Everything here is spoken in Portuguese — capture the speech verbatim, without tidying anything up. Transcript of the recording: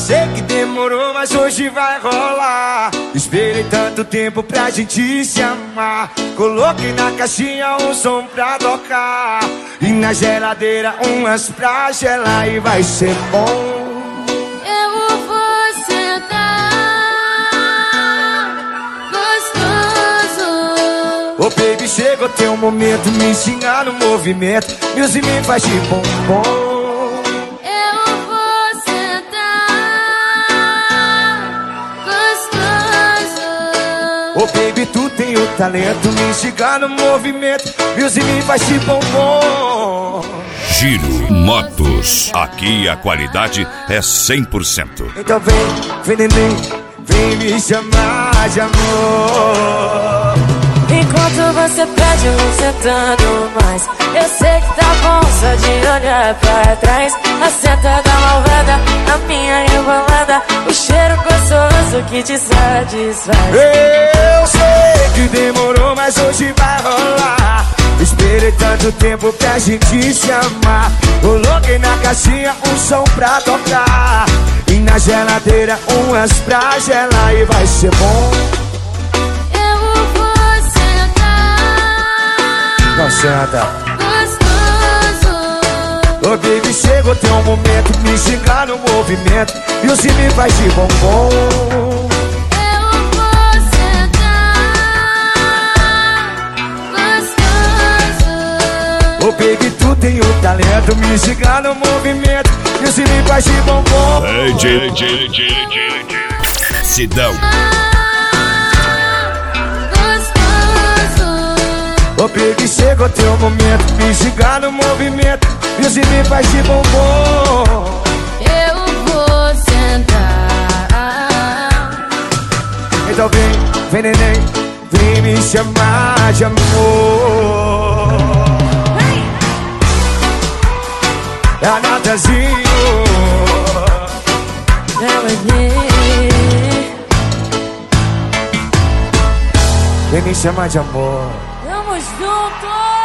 sei que demorou, mas hoje vai rolar. Esperei tanto tempo pra gente se amar. Coloquei na caixinha um som pra tocar e na geladeira umas pra gelar. E vai ser bom. Eu vou sentar gostoso. Ô baby, chegou teu momento, me ensinar no movimento. Music me faz de bombom. Ô baby, tu tem o talento, me instigar no movimento. Music me faz de bombom. Giro Motos, aqui a qualidade é cem por cento. Então vem, vem neném, vem me chamar de amor. Enquanto você pede, eu vou sentando mais. Eu sei que tá bom só de olhar pra trás. A senta da malvada, a minha rebolada, o cheiro gostoso que te satisfaz. Eu sei que demorou, mas hoje vai rolar. Esperei tanto tempo pra gente se amar. Coloquei na caixinha um som pra tocar e na geladeira umas pra gelar. E vai ser bom. Eu vou sentar Senta. gostoso. Ô baby, chegou teu momento, me xingar no movimento. E o se me faz de bombom. Eu vou sentar gostoso. Ô baby, tu tem o talento, me xingar no movimento. E o se me faz de bombom. Ei, J, J, J, J, J. Sidão. Ô baby, chegou teu momento, me xingar no movimento. E o se me faz de bombom. Eu vou sentar. Então vem, vem neném, vem me chamar de amor. É a Natazinho. Vem me chamar de amor. Vamos juntos!